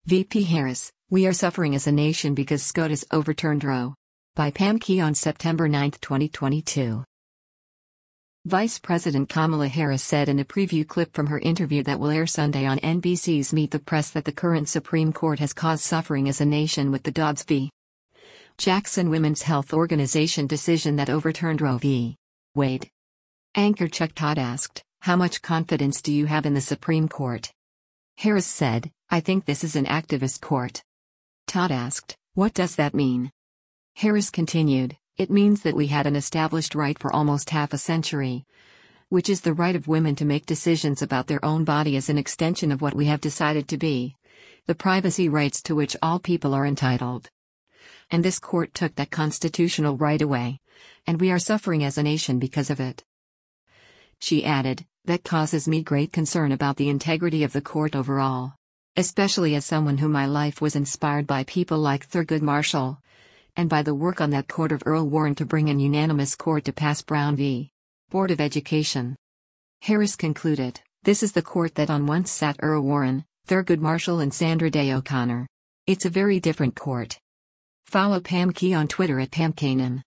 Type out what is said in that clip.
VP Harris, we are suffering as a nation because SCOTUS overturned Roe. By Pam Key on September 9, 2022. Vice President Kamala Harris said in a preview clip from her interview that will air Sunday on NBC's Meet the Press that the current Supreme Court has caused suffering as a nation with the Dobbs v. Jackson Women's Health Organization decision that overturned Roe v. Wade. Anchor Chuck Todd asked, "How much confidence do you have in the Supreme Court?" Harris said, "I think this is an activist court." Todd asked, "What does that mean?" Harris continued, "It means that we had an established right for almost half a century, which is the right of women to make decisions about their own body as an extension of what we have decided to be, the privacy rights to which all people are entitled. And this court took that constitutional right away, and we are suffering as a nation because of it." She added, "That causes me great concern about the integrity of the court overall, especially as someone whom my life was inspired by people like Thurgood Marshall, and by the work on that court of Earl Warren to bring an unanimous court to pass Brown v. Board of Education." Harris concluded, "This is the court that on once sat Earl Warren, Thurgood Marshall and Sandra Day O'Connor. It's a very different court." Follow Pam Key on Twitter at PamKanan.